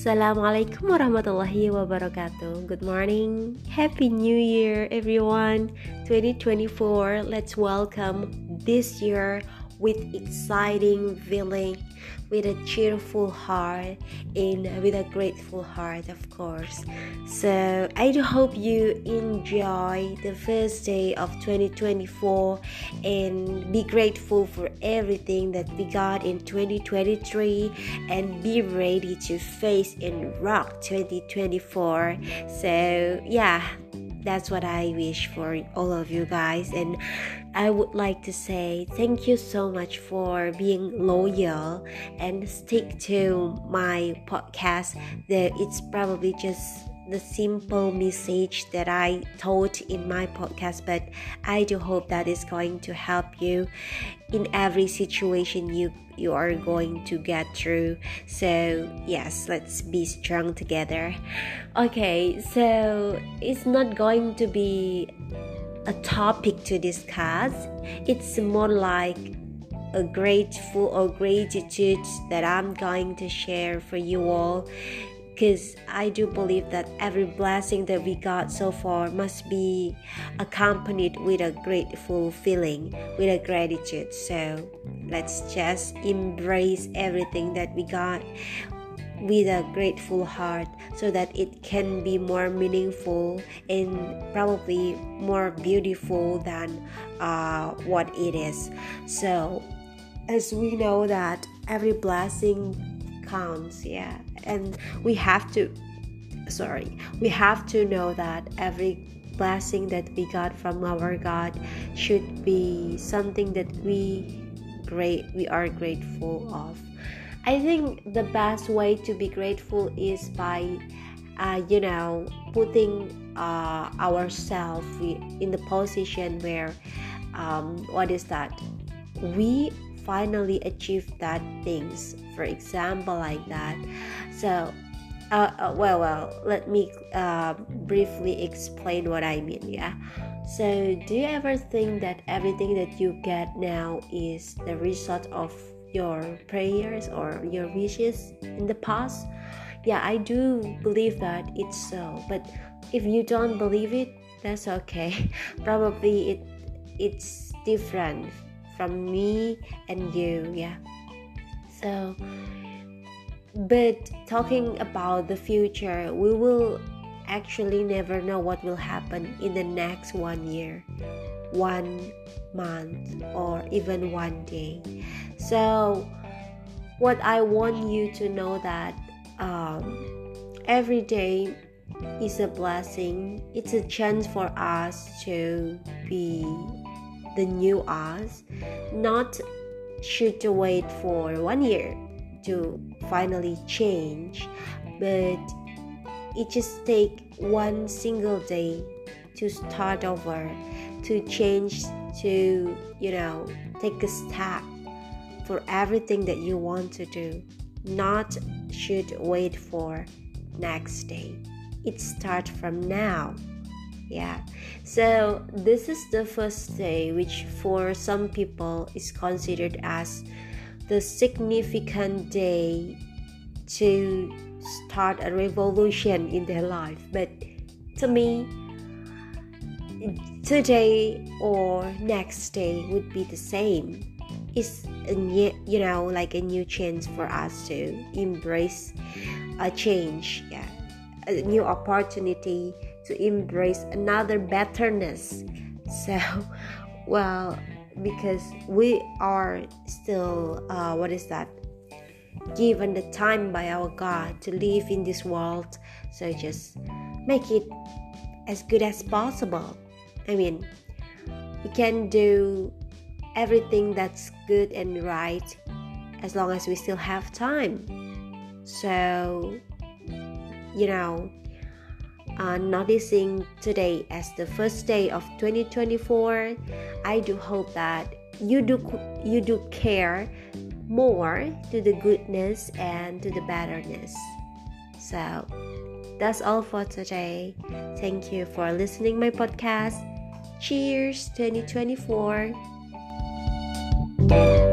Assalamualaikum warahmatullahi wabarakatuh. Good morning. Happy New Year, everyone. 2024. Let's welcome this year with exciting feeling, with a cheerful heart, and with a grateful heart, of course. So I do hope you enjoy the first day of 2024 and be grateful for everything that we got in 2023 and be ready to face and rock 2024. So yeah, that's what I wish for all of you guys. And I would like to say thank you so much for being loyal and stick to my podcast. That it's probably just the simple message that I taught in my podcast, but I do hope that is going to help you in every situation you are going to get through. So yes, let's be strong together. Okay, so it's not going to be a topic to discuss. It's more like a grateful or gratitude that I'm going to share for you all, because I do believe that every blessing that we got so far must be accompanied with a grateful feeling, with a gratitude. So let's just embrace everything that we got with a grateful heart so that it can be more meaningful and probably more beautiful than what it is. So as we know that every blessing counts, and we have to know that every blessing that we got from our God should be something that we are grateful of. I think the best way to be grateful is by putting ourselves in the position where we finally achieve that things, for example, like that. So let me briefly explain what I mean. So do you ever think that everything that you get now is the result of your prayers or your wishes in the past? I do believe that it's so, but if you don't believe it, that's okay. Probably it's different from me and you. So but talking about the future, we will actually never know what will happen in the next 1 year, 1 month, or even 1 day. So what I want you to know that every day is a blessing. It's a chance for us to be the new us. Not should to wait for 1 year to finally change, but it just take one single day to start over, to change, to take a step for everything that you want to do. Not should wait for next day. It starts from now. So this is the first day, which for some people is considered as the significant day to start a revolution in their life. But to me, today or next day would be the same. It's a new chance for us to embrace a change, a new opportunity to embrace another betterness. So because we are still given the time by our God to live in this world, so just make it as good as possible. I mean, we can do everything that's good and right as long as we still have time. So noticing today as the first day of 2024, I do hope that you do care more to the goodness and to the betterness. So that's all for today. Thank you for listening my podcast. Cheers 2024.